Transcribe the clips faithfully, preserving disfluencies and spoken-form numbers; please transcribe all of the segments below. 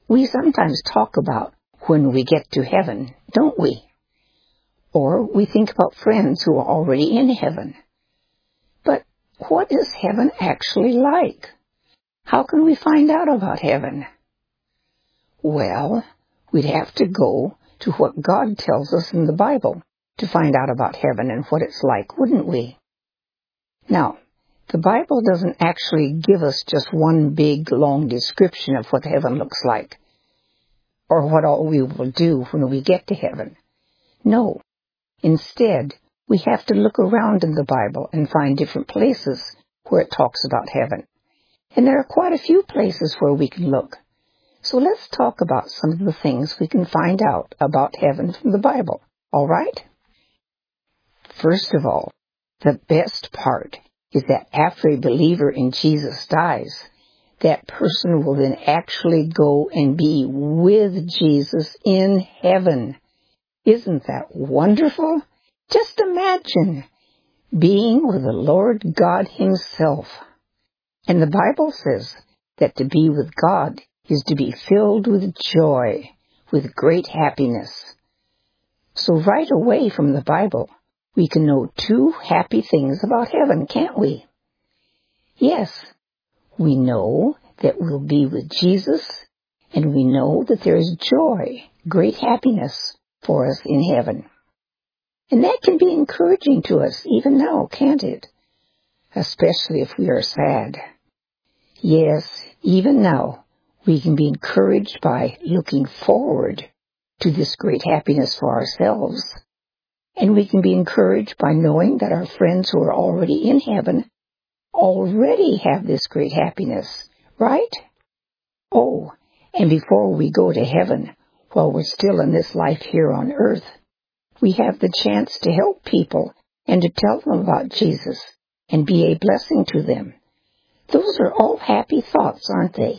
We sometimes talk about when we get to heaven, don't we? Or we think about friends who are already in heaven. But what is heaven actually like? How can we find out about heaven? Well, we'd have to go to what God tells us in the Bible to find out about heaven and what it's like, wouldn't we? Now, the Bible doesn't actually give us just one big, long description of what heaven looks like, or what all we will do when we get to heaven. No. Instead, we have to look around in the Bible and find different places where it talks about heaven. And there are quite a few places where we can look. So let's talk about some of the things we can find out about heaven from the Bible, all right? First of all, the best part is that after a believer in Jesus dies, that person will then actually go and be with Jesus in heaven. Isn't that wonderful? Just imagine being with the Lord God Himself. And the Bible says that to be with God is to be filled with joy, with great happiness. So right away from the Bible, we can know two happy things about heaven, can't we? Yes, we know that we'll be with Jesus, and we know that there is joy, great happiness for us in heaven. And that can be encouraging to us even now, can't it? Especially if we are sad. Yes, even now, we can be encouraged by looking forward to this great happiness for ourselves. And we can be encouraged by knowing that our friends who are already in heaven already have this great happiness, right? Oh, and before we go to heaven, while we're still in this life here on earth, we have the chance to help people and to tell them about Jesus and be a blessing to them. Those are all happy thoughts, aren't they?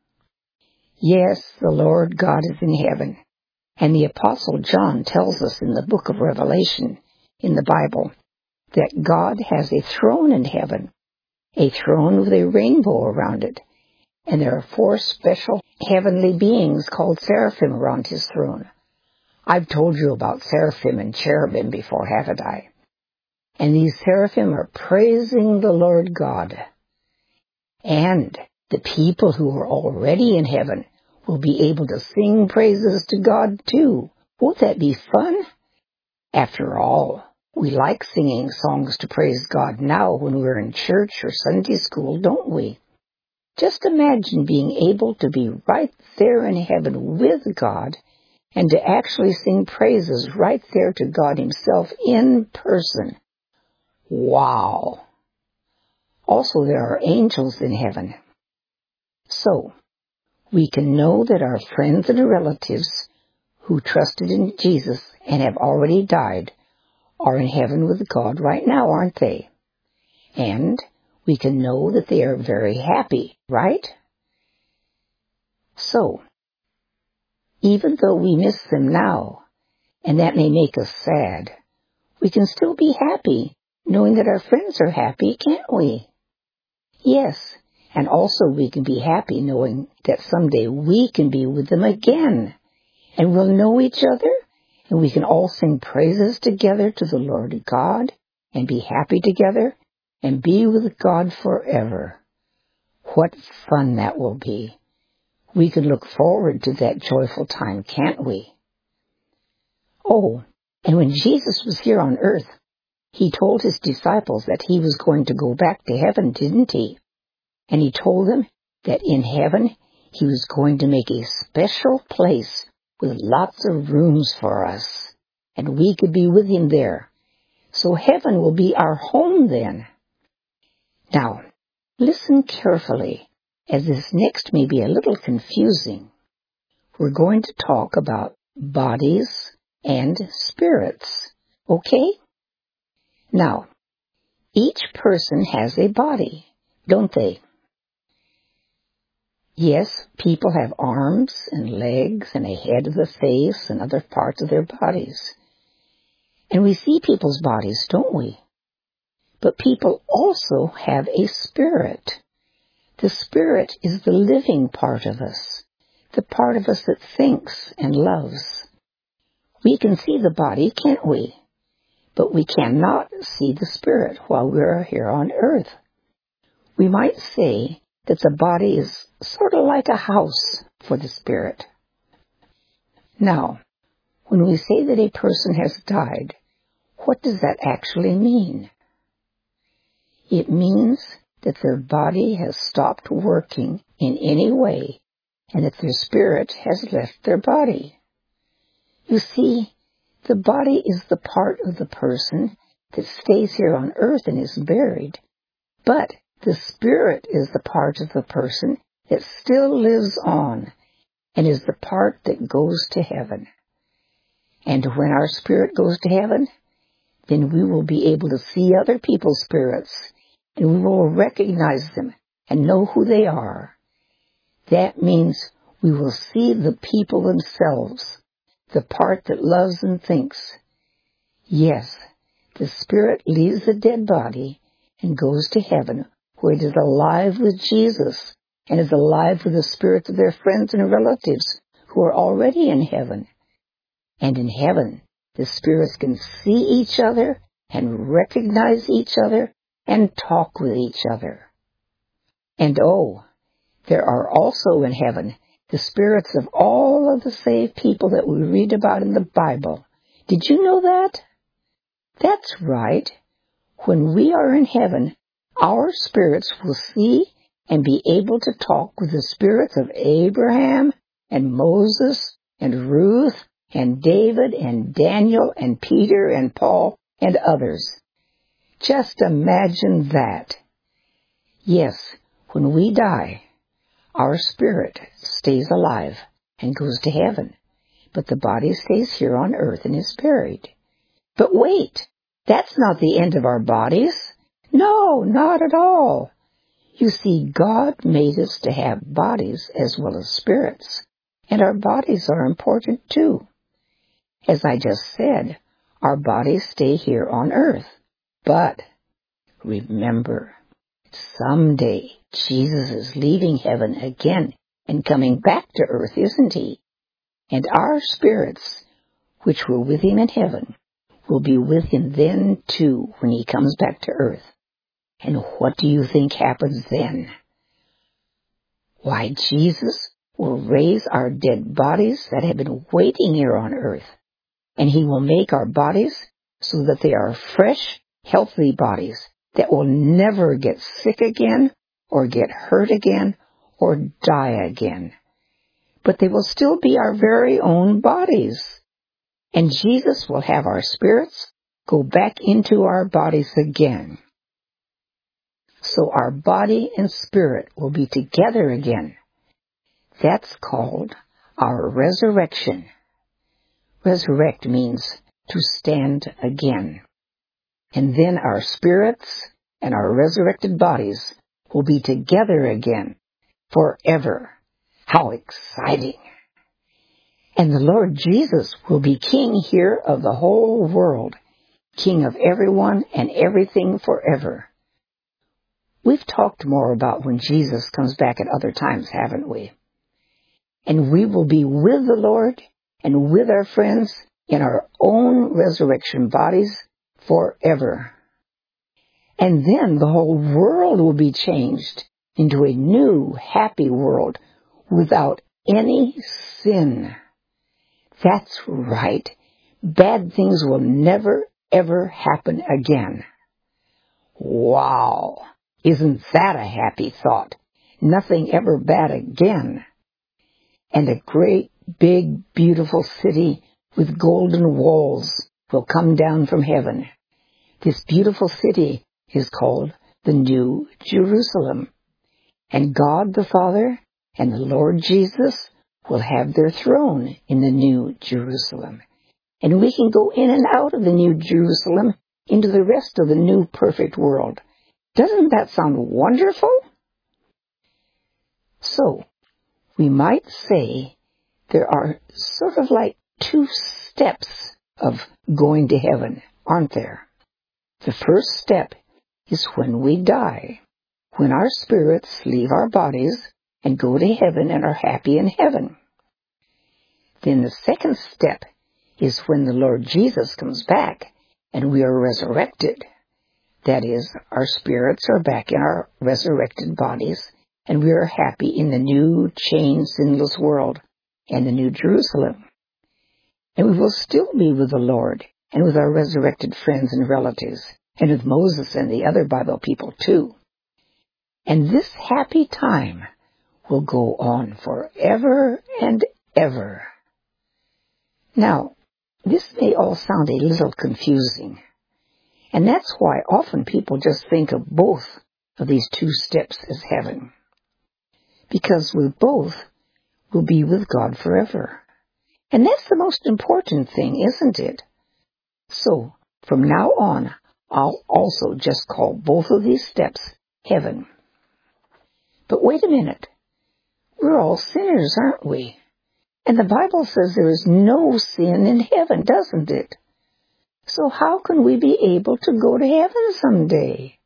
Yes, the Lord God is in heaven. And the Apostle John tells us in the book of Revelation, in the Bible, that God has a throne in heaven, a throne with a rainbow around it. And there are four special heavenly beings called seraphim around His throne. I've told you about seraphim and cherubim before, haven't I? And these seraphim are praising the Lord God. And the people who are already in heaven will be able to sing praises to God too. Won't that be fun? After all, we like singing songs to praise God now when we're in church or Sunday school, don't we? Just imagine being able to be right there in heaven with God and to actually sing praises right there to God Himself in person. Wow! Also, there are angels in heaven. So, we can know that our friends and relatives who trusted in Jesus and have already died are in heaven with God right now, aren't they? And we can know that they are very happy, right? So, even though we miss them now, and that may make us sad, we can still be happy knowing that our friends are happy, can't we? Yes. And also we can be happy knowing that someday we can be with them again. And we'll know each other, and we can all sing praises together to the Lord God, and be happy together, and be with God forever. What fun that will be. We can look forward to that joyful time, can't we? Oh, and when Jesus was here on earth, He told His disciples that He was going to go back to heaven, didn't He? And He told them that in heaven He was going to make a special place with lots of rooms for us, and we could be with Him there. So heaven will be our home then. Now, listen carefully, as this next may be a little confusing. We're going to talk about bodies and spirits, okay? Now, each person has a body, don't they? Yes, people have arms and legs and a head of the face and other parts of their bodies. And we see people's bodies, don't we? But people also have a spirit. The spirit is the living part of us. the part of us that thinks and loves. We can see the body, can't we? But we cannot see the spirit while we are here on earth. We might say that the body is sort of like a house for the spirit. Now, when we say that a person has died, what does that actually mean? It means that their body has stopped working in any way and that their spirit has left their body. You see, the body is the part of the person that stays here on earth and is buried, but the spirit is the part of the person that still lives on and is the part that goes to heaven. And when our spirit goes to heaven, then we will be able to see other people's spirits, and we will recognize them and know who they are. That means we will see the people themselves, the part that loves and thinks. Yes, the spirit leaves the dead body and goes to heaven, where it is alive with Jesus and is alive with the spirits of their friends and relatives who are already in heaven. And in heaven, the spirits can see each other and recognize each other and talk with each other. And oh, there are also in heaven the spirits of all of the saved people that we read about in the Bible. Did you know that? That's right. When we are in heaven, our spirits will see and be able to talk with the spirits of Abraham and Moses and Ruth and David and Daniel and Peter and Paul and others. Just imagine that. Yes, when we die, our spirit stays alive and goes to heaven, but the body stays here on earth and is buried. But wait, that's not the end of our bodies. No, not at all. You see, God made us to have bodies as well as spirits, and our bodies are important too. As I just said, our bodies stay here on earth. But remember, someday Jesus is leaving heaven again and coming back to earth, isn't he? And our spirits, which were with him in heaven, will be with him then too when he comes back to earth. And what do you think happens then? Why, Jesus will raise our dead bodies that have been waiting here on earth, and he will make our bodies so that they are fresh, healthy bodies that will never get sick again or get hurt again or die again. But they will still be our very own bodies. And Jesus will have our spirits go back into our bodies again. So our body and spirit will be together again. That's called our resurrection. Resurrect means to stand again. And then our spirits and our resurrected bodies will be together again forever. How exciting! And the Lord Jesus will be King here of the whole world, King of everyone and everything forever. We've talked more about when Jesus comes back at other times, haven't we? And we will be with the Lord and with our friends in our own resurrection bodies forever. And then the whole world will be changed into a new, happy world without any sin. That's right. Bad things will never, ever happen again. Wow! Isn't that a happy thought? Nothing ever bad again. And a great, big, beautiful city with golden walls will come down from heaven. This beautiful city is called the New Jerusalem. And God the Father and the Lord Jesus will have their throne in the New Jerusalem. And we can go in and out of the New Jerusalem into the rest of the new perfect world. Doesn't that sound wonderful? So, we might say there are sort of like two steps of going to heaven, aren't there? The first step is when we die, when our spirits leave our bodies and go to heaven and are happy in heaven. Then the second step is when the Lord Jesus comes back and we are resurrected. That is, our spirits are back in our resurrected bodies, and we are happy in the new, changed, sinless world and the New Jerusalem. And we will still be with the Lord and with our resurrected friends and relatives, and with Moses and the other Bible people too. And this happy time will go on forever and ever. Now, this may all sound a little confusing, and that's why often people just think of both of these two steps as heaven. Because with both, we'll be with God forever. And that's the most important thing, isn't it? So, from now on, I'll also just call both of these steps heaven. But wait a minute. We're all sinners, aren't we? And the Bible says there is no sin in heaven, doesn't it? So how can we be able to go to heaven someday?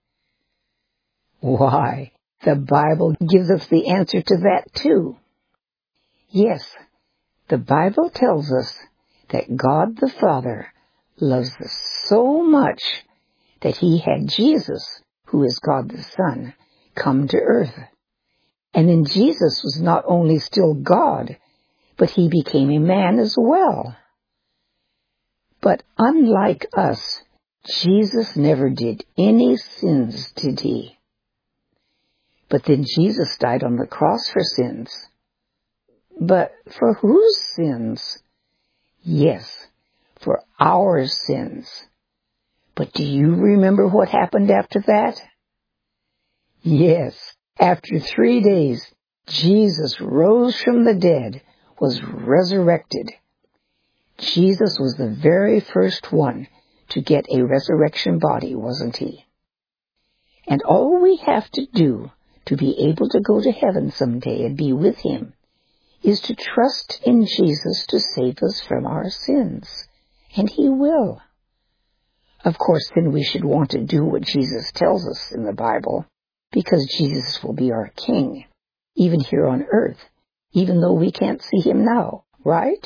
Why, the Bible gives us the answer to that too. Yes, the Bible tells us that God the Father loves us so much that He had Jesus, who is God the Son, come to earth. And then Jesus was not only still God, but He became a man as well. But unlike us, Jesus never did any sins, did He? But then Jesus died on the cross for sins. But for whose sins? Yes, for our sins. But do you remember what happened after that? Yes, after three days, Jesus rose from the dead, was resurrected. Jesus was the very first one to get a resurrection body, wasn't He? And all we have to do to be able to go to heaven someday and be with Him is to trust in Jesus to save us from our sins. And He will. Of course, then we should want to do what Jesus tells us in the Bible, because Jesus will be our King, even here on earth, even though we can't see Him now, right?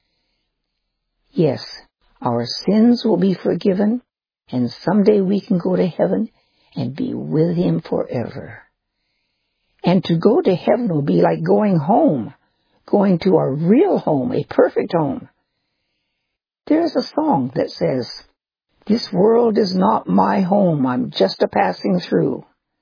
Yes, our sins will be forgiven, and someday we can go to heaven and be with Him forever. And to go to heaven will be like going home, going to our real home, a perfect home. There's a song that says, "This world is not my home, I'm just a passing through."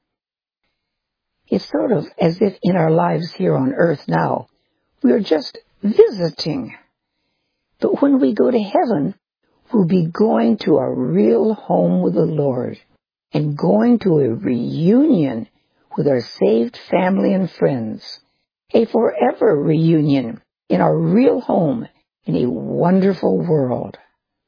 It's sort of as if in our lives here on earth now, we're just visiting. But when we go to heaven, we'll be going to our real home with the Lord and going to a reunion with our saved family and friends, a forever reunion in our real home in a wonderful world.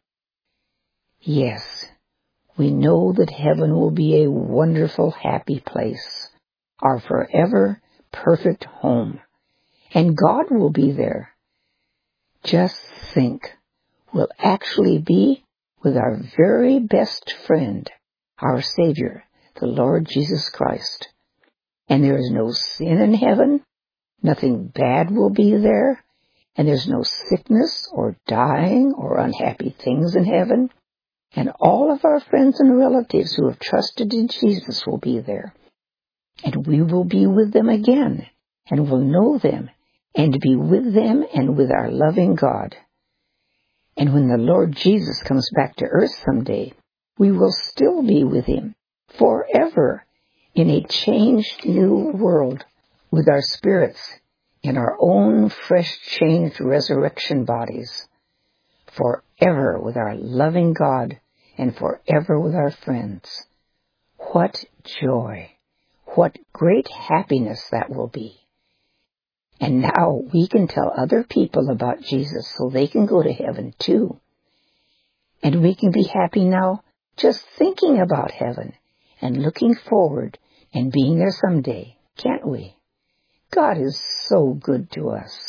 Yes, we know that heaven will be a wonderful, happy place, our forever perfect home, and God will be there. Just think, we'll actually be with our very best friend, our Savior, the Lord Jesus Christ. And there is no sin in heaven, nothing bad will be there, and there's no sickness or dying or unhappy things in heaven. And all of our friends and relatives who have trusted in Jesus will be there. And we will be with them again, and will know them, and be with them and with our loving God. And when the Lord Jesus comes back to earth someday, we will still be with Him forever in a changed new world with our spirits in our own fresh, changed resurrection bodies, forever with our loving God and forever with our friends. What joy, what great happiness that will be. And now we can tell other people about Jesus so they can go to heaven too. And we can be happy now just thinking about heaven and looking forward and being there someday, can't we? God is so good to us.